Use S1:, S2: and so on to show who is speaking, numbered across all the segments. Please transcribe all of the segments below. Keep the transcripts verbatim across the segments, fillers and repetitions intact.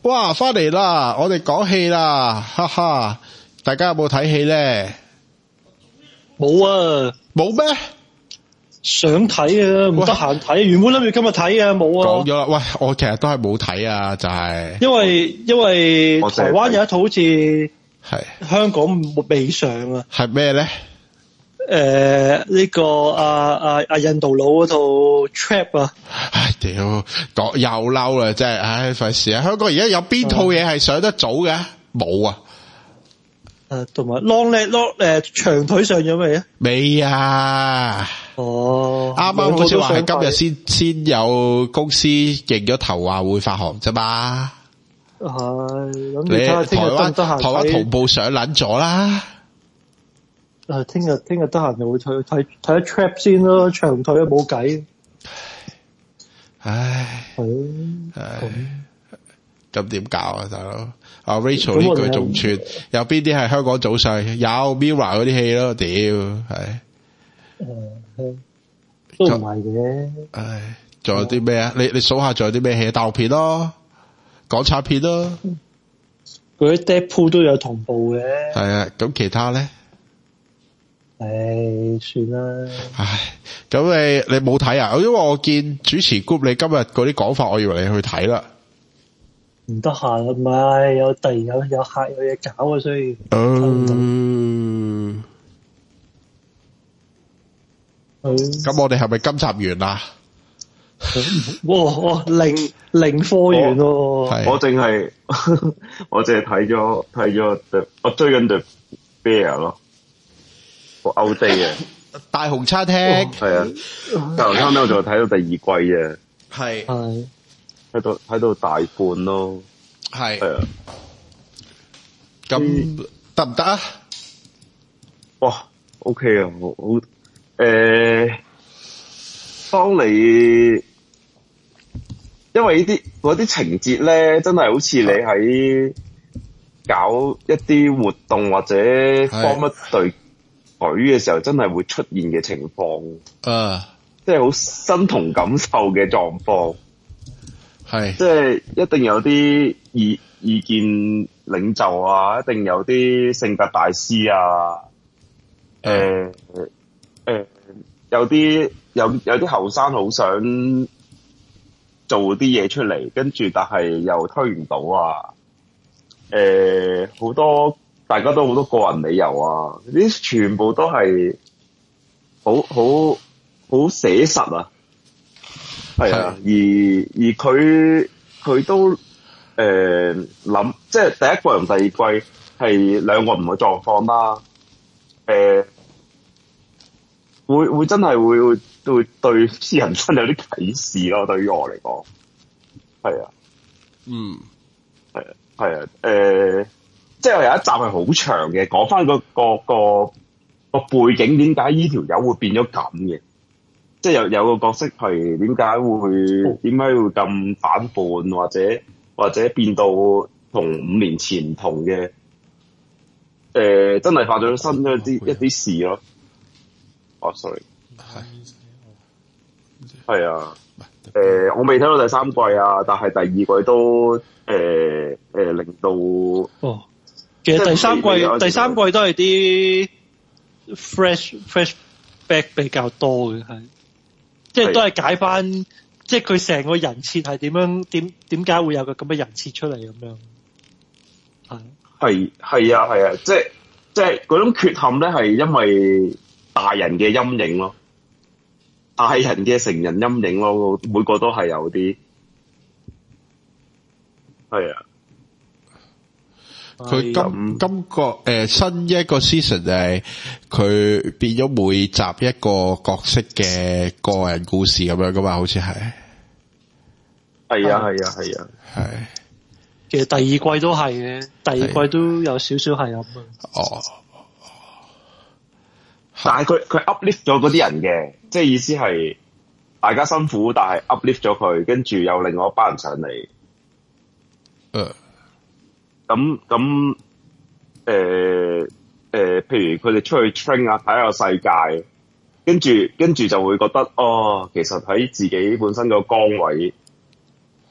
S1: 哇，翻嚟啦！我哋講戲啦，哈哈！大家有冇睇戲咧？
S2: 冇啊，
S1: 冇咩？
S2: 想睇啊，唔得閒睇。原本諗住今日睇啊，冇啊。
S1: 講咗啦，喂，我其實都係冇睇啊，就係、是、
S2: 因為因為台灣有一套好似係香港未上啊。
S1: 係咩咧？
S2: 誒、呃，呢、這個啊啊啊印度佬嗰套 Trap 啊。
S1: 唉，屌，講又嬲啦，真係，唉，費事啊！香港而家有邊套嘢係上得早嘅？冇啊。
S2: 誒，同埋 Long Leg Long 誒長腿上咗未啊？
S1: 未啊。哦，啱啱好似話係今日先先有公司認咗頭話會發行啫嘛。
S2: 係，咁
S1: 你台灣台灣同步上撚咗啦。
S2: 誒，聽日聽日得閒就會睇睇睇一 Trap 先咯，長腿都冇計。
S1: 唉，
S2: 係，
S1: 唉，咁點搞啊，大佬？阿 Rachel 呢句仲串，有邊啲係香港早上有 Mirror 嗰啲戲咯？屌，係。
S2: 誒，都唔係嘅。
S1: 唉，仲有啲咩啊？你你數下仲有啲咩戲？大陸片咯，港產片咯。
S2: 嗰啲 Deadpool 都有同步嘅。
S1: 係啊，咁其他咧？
S2: 唉，算啦。
S1: 唉，咁你你冇睇啊？因為我見主持 group 你今日嗰啲講法，我以為你去睇啦。
S2: 唔得閒啊，唔係有突然有有客有嘢搞啊，所以。
S1: 嗯。咁我哋係咪今集完啦？
S2: 哇哇零零貨源喎！
S3: 我淨係我淨係睇咗睇咗我追緊 The Bear 咯，個歐地嘅
S1: 大雄餐廳
S3: 係啊，大雄餐廳我仲係睇到第二季嘅，
S1: 係
S2: 係
S3: 睇到睇到大半咯，
S1: 係
S3: 係啊，
S1: 咁得唔得啊？
S3: 哇 ，OK 啊，好好誒，當你因為呢啲嗰啲情節咧，真係好似你喺搞一啲活動或者幫一隊隊嘅時候，真係會出現嘅情況。
S1: 誒，
S3: 即係好身同感受嘅狀況。
S1: 係，
S3: 即係一定有啲意意見領袖啊，一定有啲性格大師啊。誒、呃、誒、呃，有啲有有啲後生好想做啲嘢出嚟，跟住但係又推唔到啊！誒、呃，好多大家都好多個人理由啊！呢啲全部都係好好好寫實啊！係啊，而而佢佢都誒諗、呃，即係第一季同第二季係兩個唔同嘅狀況啦。誒、呃，會會真係會會會對人生有啲啟示咯。對於我嚟講，係啊，
S1: 嗯，
S3: 係啊，係啊，誒、呃，即係有一集係好長嘅，講翻、嗰個個個個背景，點解呢條友會變咗咁嘅？即係有有個角色係點解會點解會咁反叛，或者或者變到同五年前唔同嘅？誒、呃，真係發咗新一啲一啲事咯。哦 ，sorry， 係係啊，誒、呃，我未睇到第三季啊，但係第二季都誒誒、呃呃、令到
S2: 哦，其實第三季第三季都係啲 fresh fresh back 比較多嘅，係即係都係解翻，即係佢成個人設係點樣點點解會有個咁嘅人設出嚟咁樣，係。
S3: 係係啊係啊，即係即係嗰種缺陷咧，係因為大人嘅陰影咯，大人嘅成人陰影咯，每個都係有啲，係啊。
S1: 佢今今個誒、呃、新一個 season 就係佢變咗每集一個角色嘅個人故事咁樣噶嘛，好似係。
S3: 係啊係啊係啊
S1: 係。
S2: 其實第二季都係嘅，第二季都有少少係咁啊。
S1: 哦，
S3: 但係佢佢 uplift 咗嗰啲人嘅，即係意思係大家辛苦，但係 uplift 咗佢，跟住有另外一班人上嚟。
S1: 誒，
S3: 咁咁誒誒，譬如佢哋出去 train 啊，睇下個世界，跟住跟住就會覺得，哦，其實喺自己本身個崗位唔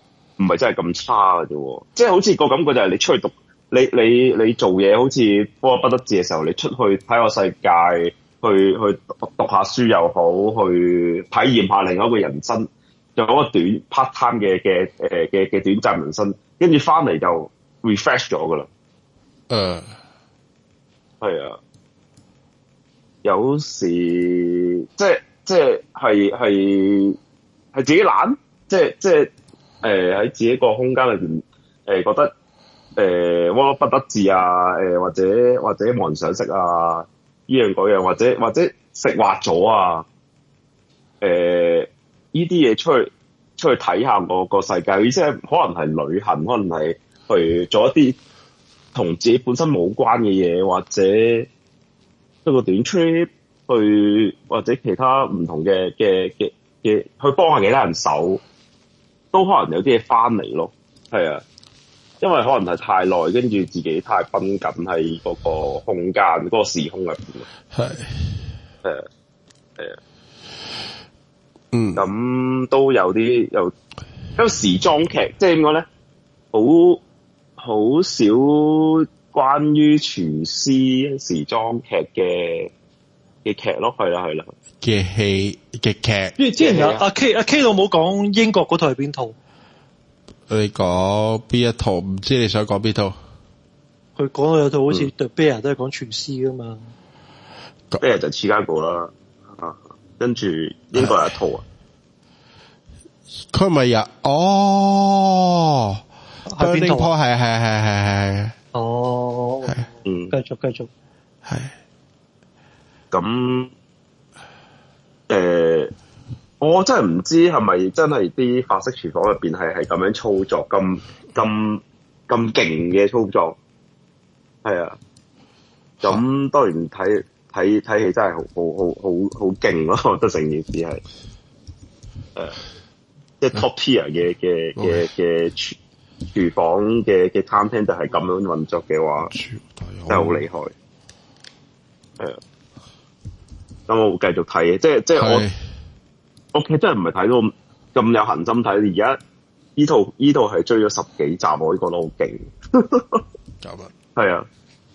S3: 係真係咁差嘅啫，即係好似個感覺就係你出去讀，你你你做嘢好似波不得志嘅時候，你出去睇個世界，去去讀，讀下書又好，去體驗下另外一個人生，就嗰個短 part time 嘅嘅誒嘅嘅短暫人生，跟住翻嚟就 refresh 咗噶啦。
S1: 誒，
S3: 係啊，有時即係即係係係係自己懶，即係即係誒喺自己個空間裏邊誒覺得誒窩不得志啊，誒、呃、或者或者冇人賞識啊，呢樣嗰樣，或者或者食滑咗啊，誒呢啲嘢出去出去睇下個個世界，意思係可能係旅行，可能係去做一啲同自己本身冇關嘅嘢，或者一個短 trip 去，或者其他唔同嘅嘅嘅嘅去幫下其他人手，都可能有啲嘢翻嚟咯。係啊，因為可能係太耐，跟住自己太繃緊喺嗰個空間、嗰、嗰個時空入邊。
S1: 係
S3: 係啊，係啊，
S1: 嗯，
S3: 咁都有啲有，因為時裝劇即係點講咧，好。好少關於廚師時裝劇嘅嘅劇咯，係啦係啦
S1: 嘅戲嘅劇。
S2: 因為之前有阿 K 阿 K 老母講英國嗰套係邊套？
S1: 你講邊一套？唔知你想講邊套？
S2: 佢講到有套好似 The Bear 都係講廚師噶嘛。
S3: Bear 就似家個啦，啊，跟住英國有一套啊。
S1: 佢咪有哦。
S2: 係邊套？
S1: 係係係係係。
S2: 哦，
S3: 嗯，
S2: 繼續繼續。
S1: 係。
S3: 咁，誒，我真係唔知係咪真係啲法式廚房入邊係係咁樣操作，咁咁咁勁嘅操作。係啊。咁當然睇睇睇戲真係好好好好好勁咯，我覺得成件事係，誒，即係 top tier 嘅嘅嘅嘅廚廚房嘅嘅餐廳就係咁樣運作嘅話，真係好厲害。係啊，咁我會繼續睇嘅，即係即係我我其實真係唔係睇到咁有恒心睇，而家呢套呢套係追咗十幾集，我覺得好勁。
S1: 咁啊，
S3: 係啊，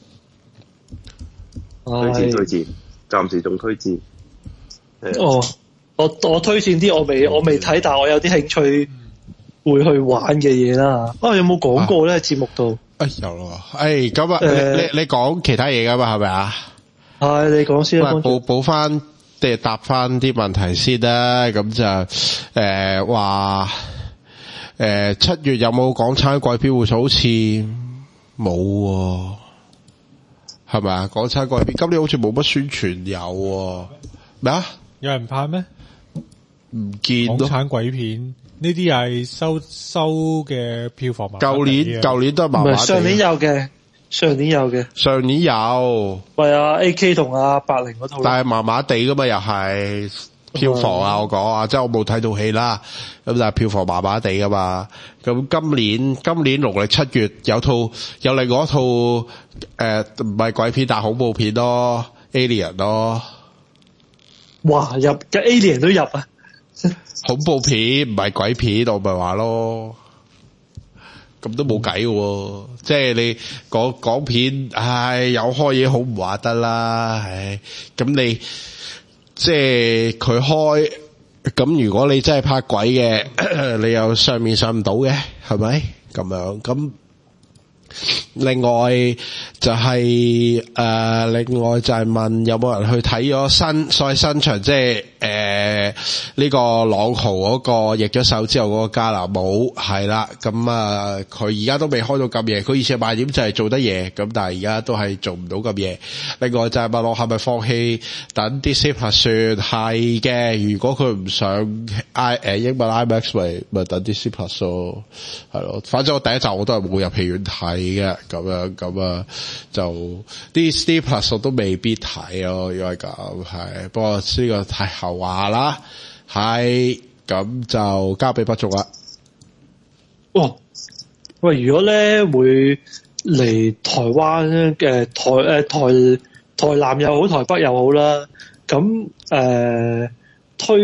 S3: 推薦推薦，暫時仲推薦。
S2: 哦，我我推薦啲我未我未睇，但係我有啲興趣。會去玩嘅嘢啦，啊有冇講過咧節目度？
S1: 誒有咯，誒咁啊，你你你講其他嘢噶嘛係咪啊？
S2: 係你講先啦，
S1: 補補翻即係答翻啲問題先啦，咁就誒話誒七月有冇港產鬼片會好似冇係咪啊？港產鬼片今年好似冇乜宣傳有咩啊？
S4: 有人拍咩？
S1: 唔見
S4: 港產鬼片。呢啲係收收嘅票房嘛？
S1: 舊年舊年都係麻麻地。
S2: 上年有嘅，上年有嘅。
S1: 上年有。喂
S2: 啊 A K 同阿八零嗰套。
S1: 但係麻麻地噶嘛，又係票房啊！我講啊，即係我冇睇到戲啦。咁但係票房麻麻地噶嘛。咁今年今年農曆七月有套有另外一套誒唔係鬼片，但係恐怖片咯 ，Alien 咯。
S2: 哇！入嘅 Alien 都入啊！
S1: 恐怖片唔係鬼片，我咪話咯，咁都冇計嘅，即係你講講片，唉，有開嘢好唔話得啦，唉，咁你即係佢開，咁如果你真係拍鬼嘅，你又上面上唔到嘅，係咪咁樣？咁另外就係、是、誒、呃，另外就係問有冇人去睇咗新所謂新場，即係誒呢個朗豪嗰個易咗手之後嗰個加拿冇係啦，咁啊佢而家都未開到咁夜，佢以前賣點就係做得夜，咁但係而家都係做唔到咁夜。另外就係問我係咪放棄等啲 Disney Plus 算係嘅，如果佢唔上 I 誒英文 IMAX 咪咪等啲 Disney Plus 咯，係咯，反正我第一集我都係冇入戲院睇嘅，咁樣咁啊就啲 Disney Plus 我都未必睇咯，因為咁係，不過呢個太後話啦，係咁就交俾不足啦。
S2: 哦，喂，如果咧會嚟台灣嘅台誒、呃、台台南又好，台北又好啦，咁誒、呃、推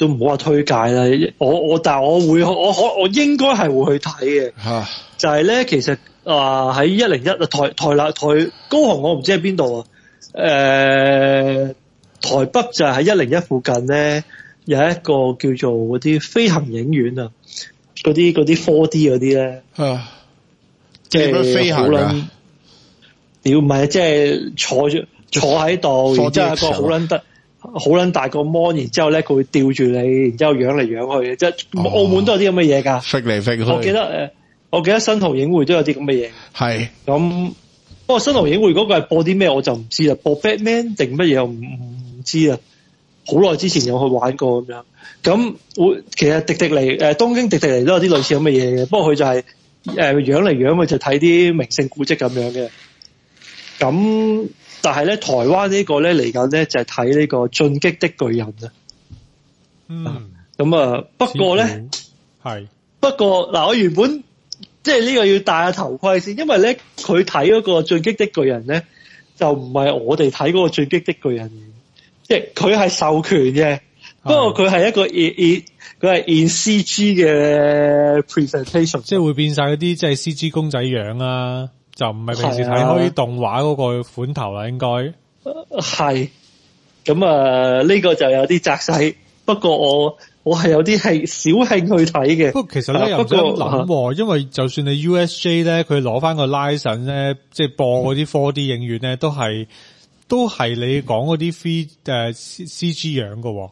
S2: 都唔好話推介啦。我我但係我會我可我應該係會去睇嘅。
S1: 嚇，
S2: 就係咧，其實啊喺一零一啊台台南台高雄我唔知喺邊度啊。誒、呃、台北就係喺一零一附近咧，有一個叫做嗰啲飛行影院啊，嗰啲嗰啲 四 D 嗰啲咧，
S1: 啊，
S2: 即係
S1: 飛行啊！
S2: 屌唔係，即係坐住坐喺度，然之後一個好撚得好撚大個 mon，然之後咧佢會吊住你，然之後揚嚟揚去，即係澳門都有啲咁嘅嘢㗎。
S1: 飛嚟飛去。
S2: 我記得誒，我記得新濠影匯都有啲咁嘅嘢。係咁，不過新濠影匯嗰個係播啲咩我就唔知啦，播 Batman 定乜嘢我唔唔知啦。好耐之前有去玩過咁樣。咁會其實迪迪尼誒東京迪迪尼都有啲類似咁嘅嘢嘅，不過佢就係誒揚嚟揚去就睇啲名勝古蹟咁樣嘅。咁但係咧，台灣呢個咧嚟緊咧就係睇呢個進擊的巨人啊。
S4: 嗯。
S2: 咁啊，不過咧
S4: 係
S2: 不過嗱，我原本即係呢個要戴下頭盔先，因為咧佢睇嗰個進擊的巨人咧就唔係我哋睇嗰個進擊的巨人，即係佢係授權嘅，不過佢係一個 in 佢係 in C G 嘅 presentation，
S4: 即係會變晒嗰啲即係 C G 公仔樣啊。就唔係平時睇開啲動畫嗰個款頭啦，應該
S2: 係咁啊！呢個就有啲窄細，不過我我係有啲係小興趣睇嘅。
S4: 不過其實咧又唔使咁諗，因為就算你 U S J 咧，佢攞翻個 license 咧，即係播嗰啲 四 D 影院咧，都係都係你講嗰啲 free 誒 C G 樣㗎。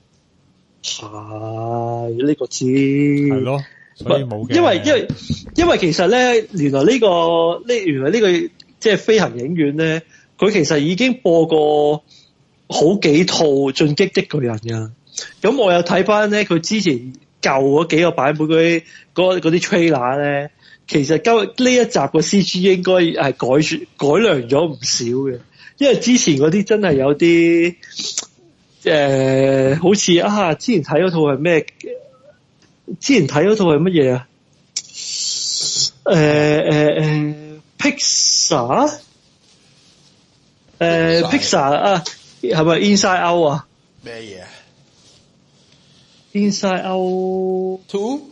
S2: 係呢個知
S4: 係咯。所以冇嘅，
S2: 因為因為因為其實咧，原來呢、這個呢原來呢、這個即係飛行影院咧，佢其實已經播過好幾套進擊的巨人㗎。咁我有睇翻咧，佢之前舊嗰幾個版本嗰啲嗰嗰啲 trailer 咧，其實今呢一集個 C G 應該係改改良咗唔少嘅，因為之前嗰啲真係有啲誒、呃，好似啊，之前睇嗰套係咩？之前睇嗰套係乜嘢啊？誒誒誒 Pixar 誒 Pixar 啊，係咪 Inside Out 啊？
S1: 咩嘢
S2: ？Inside Out
S1: Two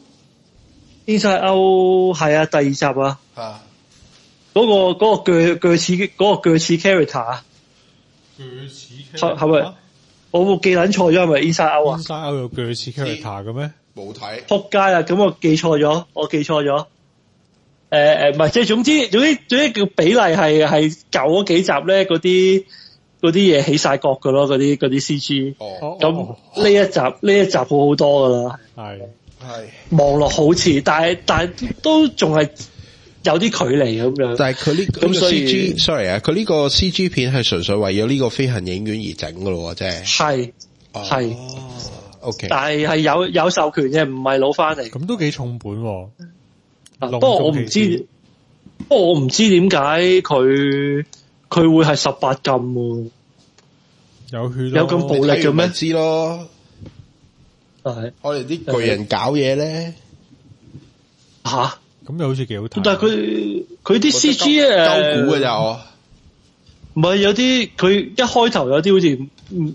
S2: Inside Out 係啊，第二集啊。啊。嗰、嗰個嗰、嗰個鋸鋸齒嗰個鋸齒 character 啊。
S4: 鋸齒 character 係咪？
S2: 我冇記撚錯咗，係咪 Inside Out 啊
S4: ？Inside Out 有鋸齒 character 嘅咩？
S1: 冇睇，撲
S2: 街啦！咁我記錯咗，我記錯咗。誒、呃、誒，唔係，即係總之總之總之叫比例係係舊嗰幾集咧，嗰啲嗰啲嘢起晒角噶咯，嗰啲嗰啲 C G。哦，咁呢一集呢、哦、一集好好多噶啦。係係望落好似，但係但係都仲係有啲距離咁樣。但係佢呢咁 C G，sorry 啊，佢呢個 C G 片係純粹為咗呢個飛行影院而整噶咯，即係。係係。Okay. 但係係有有授權嘅，唔係攞翻嚟。咁都幾重本喎、啊。不過我唔知，不過我唔知點解佢佢會係十八禁喎。有血有咁暴力嘅咩？知咯。係我哋啲巨人搞嘢咧。吓？咁又好似幾好睇。但係佢佢啲 C G 誒，鳩估嘅就。唔係有啲佢一開頭有啲好似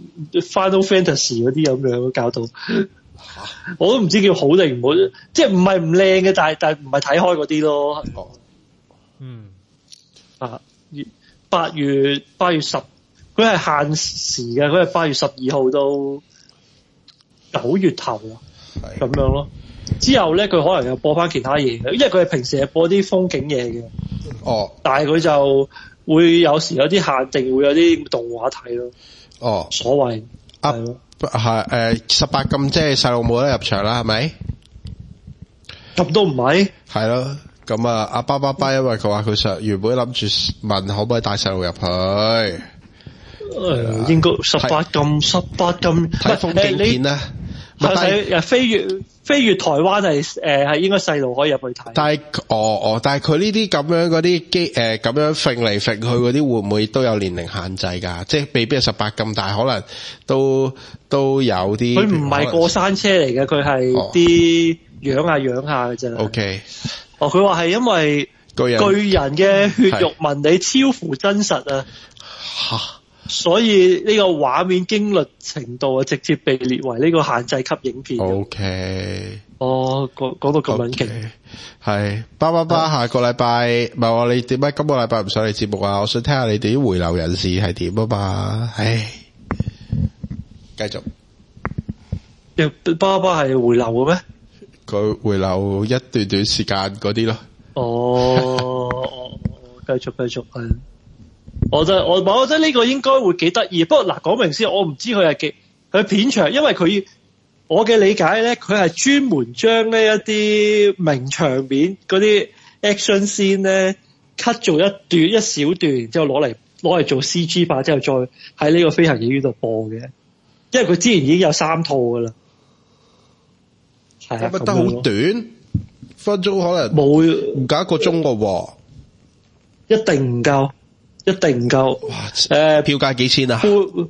S2: Final Fantasy 嗰啲咁樣搞到，我都唔知叫好定唔好，即係唔係唔靚嘅，但係但係唔係睇開嗰啲咯。嗯，啊，八月八月十，佢係限時嘅，佢係八月十二號到九月頭啊，咁樣咯。之後咧，佢可能又播翻其他嘢嘅，因為佢係平時係播啲風景嘢嘅。哦，但係佢就。會有時有啲限定，會有啲動畫睇咯。哦，所謂啊，係誒十八禁，即係細路冇得入場啦，係咪？咁都唔係。係咯，咁啊，阿巴巴巴，因為佢話佢想原本諗住問可唔可以帶細路入去。誒、呃，應該十八禁，十八禁睇風景片啦。係係飛越飛越台灣係誒係應該細路可以入去睇。但係哦哦，但係佢呢啲咁樣嗰啲機誒咁樣揈嚟揈去嗰啲會唔會都有年齡限制㗎？即係未必係十八禁，但係可能都都有啲。佢唔係過山車嚟嘅，佢係啲養下養下嘅啫。O K。哦，佢話係因為巨人巨人嘅血肉紋理超乎真實啊。嚇！ 所以呢個畫面驚慄程度啊，直接被列為呢個限制級影片。
S1: O K。
S2: 哦，講講到咁撚勁，
S1: 係，巴巴巴，下個禮拜唔係話你點解今個禮拜唔上嚟節目啊？我想聽下你哋啲回流人士係點啊嘛，唉，繼續。
S2: 巴巴係回流嘅咩？
S1: 佢回流一段段時間嗰啲咯。
S2: 哦，繼續繼續係。我覺得我我覺得呢個應該會幾得意，不過嗱講明先，我唔知佢係幾佢片長，因為佢。我嘅理解咧，佢係專門將呢一啲名場面嗰啲 action scene 咧 cut 做一段一小段，然之後攞嚟攞嚟做 C G 化，之後再喺呢個飛行影院度播嘅。因為佢之前已經有三套噶啦，係啊，
S1: 覺得好短，分鐘可能冇唔夠一個鐘個喎，
S2: 一定唔夠，一定唔夠。
S1: 哇！誒、
S2: 呃，
S1: 票價幾錢啊？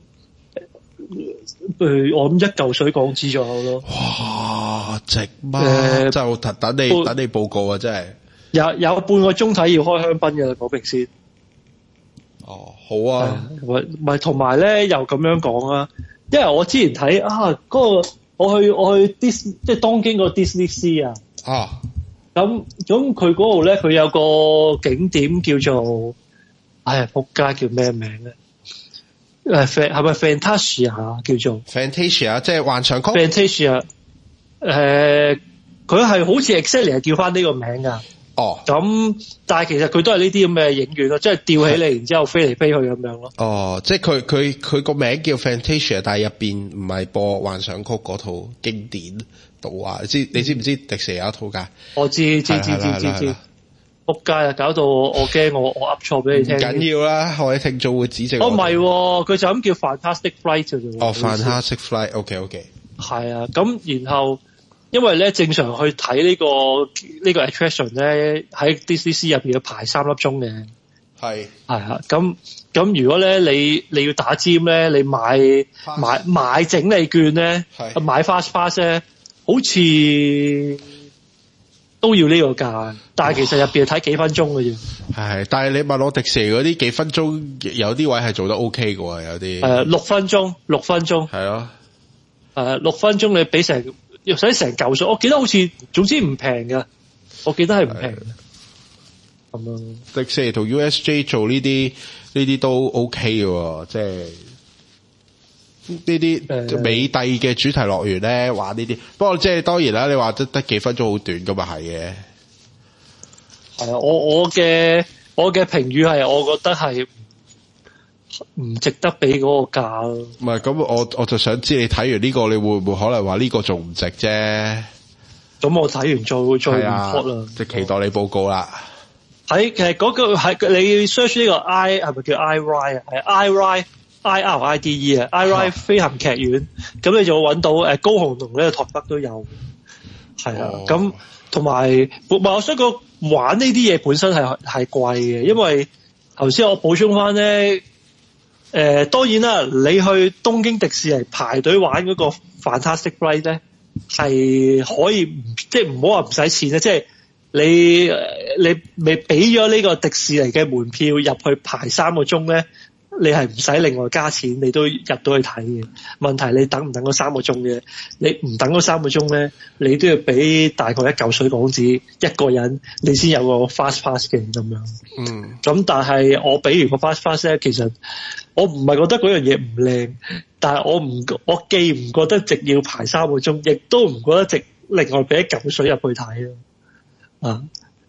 S2: 誒，我諗一嚿水港紙左右咯。
S1: 哇，值嗎？
S2: 誒，
S1: 就等你等你報告啊！真係
S2: 有有半個鐘睇要開香檳嘅講明先。
S1: 哦，好啊。
S2: 唔係同埋咧，又咁樣講啊，因為我之前睇啊，嗰、嗰個我去我去 Dis 即係東京個 Disney Sea 啊。
S1: 啊。咁
S2: 咁佢嗰度咧，佢有個景點叫做，哎呀，仆街叫咩名咧？誒，係咪 Fantasia 叫做
S1: Fantasia， 即係幻想曲。
S2: Fantasia，誒、呃，佢係好似 exactly 係叫翻呢個名噶。哦。咁，但係其實佢都係呢啲咁嘅影院咯，即係吊起嚟，然之後飛嚟飛去咁樣咯。
S1: 哦，即係佢佢佢個名叫 Fantasia， 但係入邊唔係播幻想曲嗰套經典動畫。你知你知唔知迪士尼有一套㗎？我知知知知知知。仆街啊！搞到我驚我我噏錯俾你聽。唔緊要啦，我哋聽眾會指正我。哦，唔係，佢就咁叫 Fantastic Flight 啫喎。哦 ，Fantastic Flight，OK OK。係啊，咁然後因為咧正常去睇呢、這個呢、這個 attraction 咧喺 Disney Sea 入邊要排三粒鐘嘅。係。係啊，咁咁如果咧你你要打尖咧，你買買買整理券咧，買 Fast Pass 咧，好似都要呢個價，但係其實入邊係睇幾分鐘嘅啫。係，但係你問我迪士尼嗰啲幾分鐘，有啲位係做得 OK 嘅喎，有啲。誒，六分鐘，六分鐘。係咯。誒，六分鐘你俾成，要使成嚿水，我記得好似，總之唔平㗎，我記得係唔平嘅。咁樣。迪士尼同 U S J 做呢啲呢啲都 OK 嘅喎，即係。呢啲美帝嘅主題樂園咧玩呢啲，不過即係當然啦，你話得得幾分鐘好短咁啊，係嘅。係啊，我我嘅我嘅評語係，我覺得係唔值得俾嗰個價咯。唔係咁，我我就想知你睇完呢個，你會唔會可能話呢個仲唔值啫？咁我睇完再再 report 啦，即係期待你報告啦。喺其實嗰個係你 search 呢個 I 係咪叫 I Ride 啊？係 I Ride。I R I D E 啊 ，I Ride 飛行劇院，咁、啊、你就會揾到誒高雄同呢個台北都有，係啊，咁同埋，我想講玩呢啲嘢本身係係貴嘅，因為頭先我補充翻咧，誒、呃、當然啦，你去東京迪士尼排隊玩嗰個 Fantastic Flight 咧，係可以即係唔好話唔使錢咧，即係你你未俾咗呢個迪士尼嘅門票入去排三個鐘咧。你係唔使另外加錢，你都入到去睇嘅。問題你等唔等嗰三個鐘嘅？你唔等嗰三個鐘咧，你都要俾大概一嚿水港紙一個人，你先有個 fast pass 嘅咁樣。嗯。咁但係我俾完個 fast pass 咧，其實我唔係覺得嗰樣嘢唔靚，但係我唔我既唔覺得值要排三個鐘，亦都唔覺得值另外俾一嚿水入去睇咯。啊！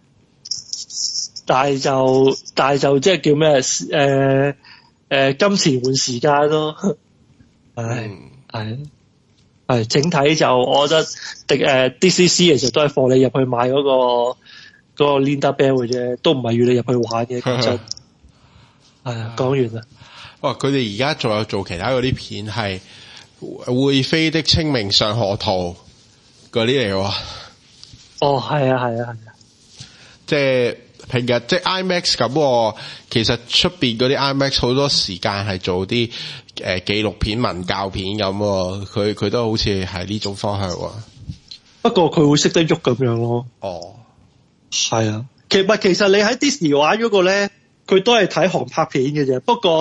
S1: 但係就但係就即係叫咩？誒、呃。誒、呃，金錢換時間咯，係係係，整體就我覺得迪誒 D C C 其實都係放你入去買嗰、那個嗰、那個 Linda Bell 嘅啫，都唔係要你入去玩嘅。其實係啊，講完啦。哇，佢哋而家仲有做其他嗰啲片係會飛的清明上河圖嗰啲嚟喎。哦，係啊，係啊，係啊，即係。平日即係 IMAX 咁，其實出邊嗰啲 IMAX 好多時間係做啲誒、呃、紀錄片、文教片咁，佢佢都好似係呢種方向。不過佢會識得喐咁樣咯。哦，係啊，其實其實你喺 Disney 玩嗰個咧，佢都係睇航拍片嘅啫。不過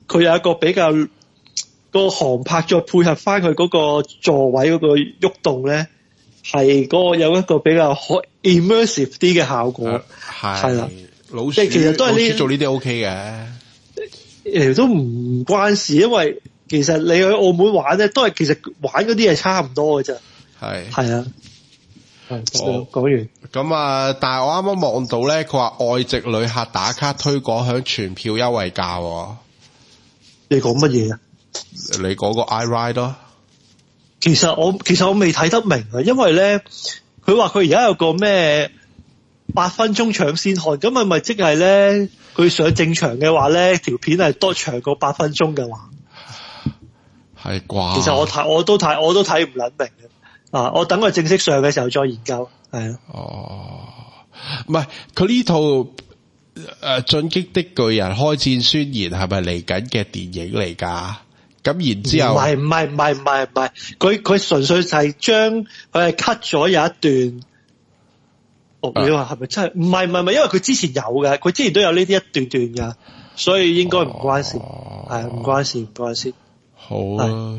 S2: 佢有一個比較、個航拍再配合翻佢嗰個座位嗰個喐動咧，係嗰個有一個比較可 immersive 啲嘅效果。
S1: 係
S2: 係啦，
S1: 老鼠
S2: 即係其實都係呢
S1: 老鼠做呢啲 OK 嘅。
S2: 誒都唔關事，因為其實你去澳門玩咧，都係其實玩嗰啲係差唔多嘅啫。
S1: 係
S2: 係啊。
S1: 哦
S2: 講完
S1: 咁啊，但係我啱啱望到咧，佢話外籍旅客打卡推廣響全票優惠價喎。
S2: 你講乜嘢啊？
S1: 你嗰個 iRide 咯。
S2: 其實我其實我未睇得明啊，因為咧佢話佢而家有個咩八分鐘搶先看，咁係咪即係咧佢上正場嘅話咧條片係多長過八分鐘嘅話？
S1: 係啩？
S2: 其實我睇我都睇我都睇唔撚明嘅。啊！我等佢正式上嘅時候再研究，係啊。
S1: 哦，唔係佢呢套誒《進擊的巨人》開戰宣言係咪嚟緊嘅電影嚟㗎？咁然之後，
S2: 唔係唔係唔係唔係唔係，佢佢純粹係將佢係 cut 咗有一段。哦，你話係咪真係？唔係唔係唔係，因為佢之前有嘅，佢之前都有呢啲一段段㗎，所以應該唔關事，係唔、哦、關事唔關事。
S1: 好啊，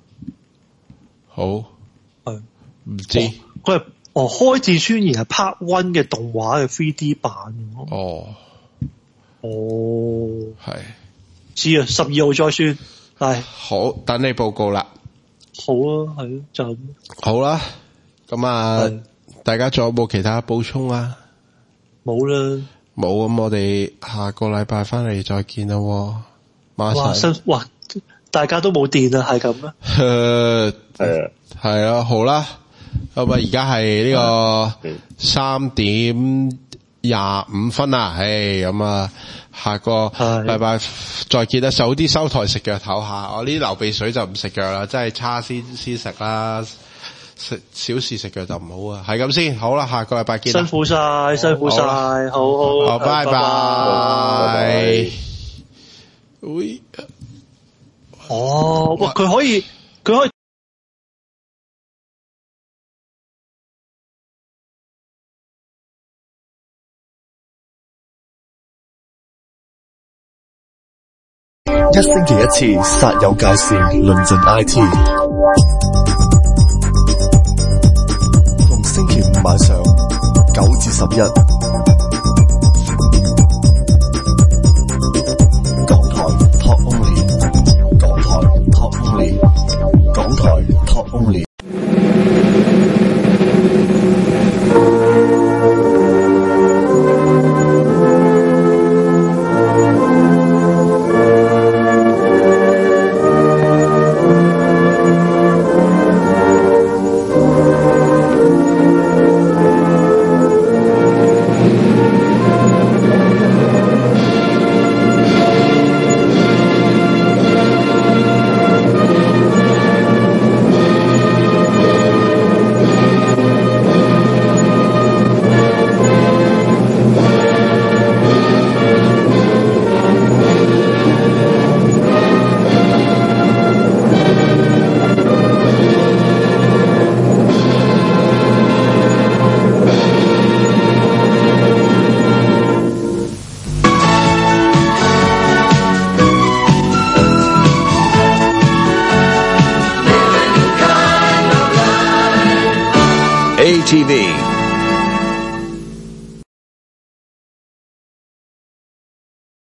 S1: 好。唔知佢
S2: 係哦，開戰宣言係 Part One 嘅動畫嘅 three D 版。
S1: 哦，
S2: 哦，
S1: 係
S2: 知啊，十二號再宣。係
S1: 好，等你報告啦。
S2: 好啊，係咯，就咁
S1: 好啦。咁啊，大家仲有冇其他補充啊？
S2: 冇啦，
S1: 冇咁，我哋下個禮拜翻嚟再見啦。
S2: 哇，新哇，大家都冇電啊，係咁啊。
S3: 係啊，
S1: 係啊，好啦。咁啊，而家係呢個三點廿五分啦，唉，咁啊，下個禮拜再見啦，早啲收台食藥唞下，我呢啲流鼻水就唔食藥啦，真係差先先食啦，食小事食藥就唔好啊，係咁先，好啦，下個禮拜見啦，
S2: 辛苦晒，辛苦晒，好好，
S1: 好，拜拜。喂，
S2: 哦，哇，佢可以，佢可以。
S5: 一星期一次，煞有介事，論盡 I T。逢星期五晚上九至十一，港台 Talk Only， 港台 Talk Only， 港台 Talk Only。
S6: A T V